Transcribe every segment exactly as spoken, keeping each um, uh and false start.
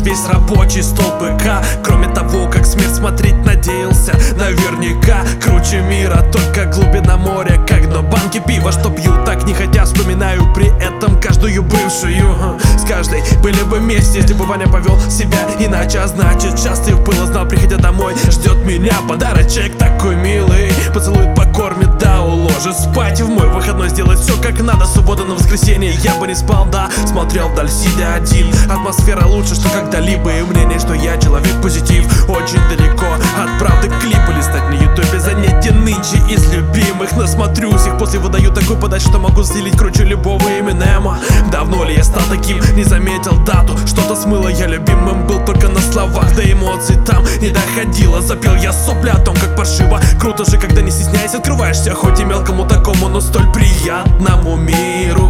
весь рабочий стол ПК. Кроме того, как смерть смотреть надеялся, наверняка круче мира, только глубина моря, как дно банки пива, что пью так не хотя. Вспоминаю при этом каждую бывшую. С каждой были бы вместе, если бы Ваня повел себя иначе, а значит счастлив был и знал, приходя домой ждет меня подарочек такой милый. Поцелует, покормит, да уложит спать. В мой выходной сделать все как надо. Суббота на воскресенье я бы не спал, да. Смотрел вдаль, сидя один. Атмосфера лучше, что когда-либо. И мнение, что я человек позитив. Очень далеко от правды. Клипы листать на ютубе, занятия нынче из любимых. Насмотрюсь их, после выдаю такую подачу, что могу сделить круче любого Эминема. Давно ли я стал таким, не заметил дату. Что-то смыло, я любимым был только на словах. До эмоций там не доходило. Запел я сопли о том, как паршиво. Круто же, когда не стесняясь открываешься, хоть и мелкому такому, но столь приятному миру.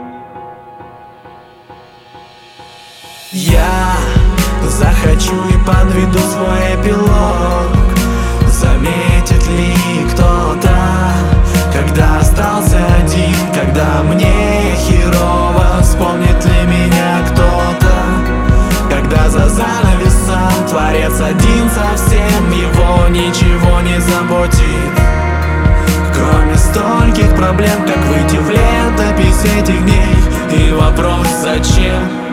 Я захочу и подведу свой эпилог. Заметит ли кто-то, когда остался один, когда мне херово? Вспомнит ли меня кто-то, когда за занавесом творец один совсем, его ничего не заботит, кроме стольких проблем, как выйти в летопись этих дней? И вопрос зачем?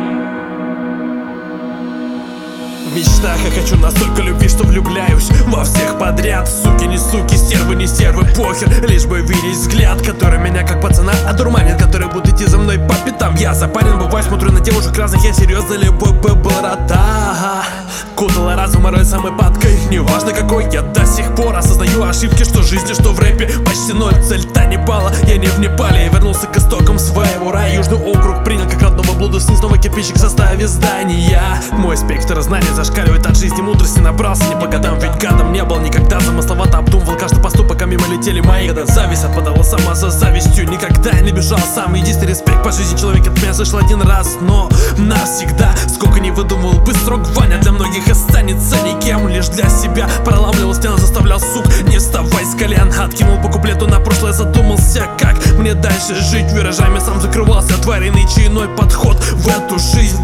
В мечтах я хочу настолько любви, что влюбляюсь во всех подряд. Суки не суки, стервы не стервы, похер. Лишь бы видеть взгляд, который меня как пацана одурманит, который будет идти за мной по пятам. Я запарен, бываю, смотрю на девушек разных, я серьезно, любовь бы была рада. Кутала разум орой самой падкой. Неважно какой, я до сих пор осознаю ошибки, что в жизни, что в рэпе. Почти ноль, цель-то не пала. Я не в Непале, я вернулся к истокам своего рая. Южный округ принял как родного блуда, снес снова кирпичик в составе здания. Мой спектр знаний зашкаливает от жизни, мудрости набрался не по годам. Ведь гадом не был никогда, замысловато обдумывал каждый поступок, а мимо летели мои года. Зависть отпадала сама за завистью, никогда я не бежал сам. Единственный респект по жизни, человек от меня слышал один раз, но навсегда. Сколько не выдумывал бы срок, Ваня для многих останется никем, лишь для себя. Проламливал стены, заставлял сук не вставай с колен. Откинул по куплету на прошлое, задумался, как мне дальше жить. Виражами сам закрывался, тварь, иначе иной подход в эту жизнь.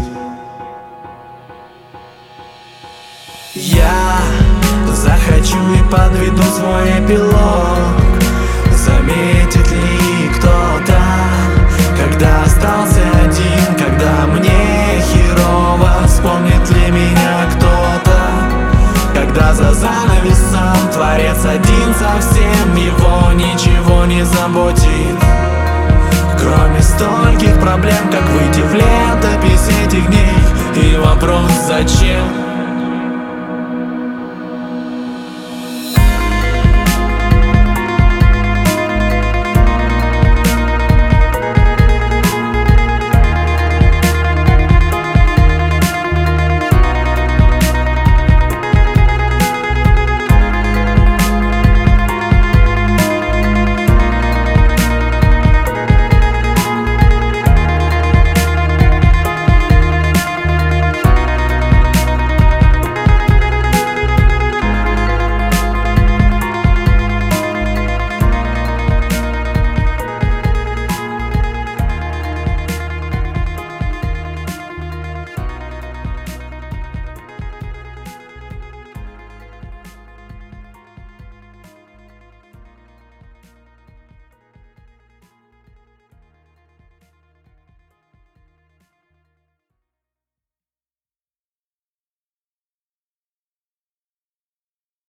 Я захочу и подведу свой эпилог. Заметит ли кто-то, когда остался один, когда мне херово? Вспомнит ли меня кто-то, когда за занавесом творец один совсем, его ничего не заботит, кроме стольких проблем, как выйти в летопись этих дней? И вопрос зачем?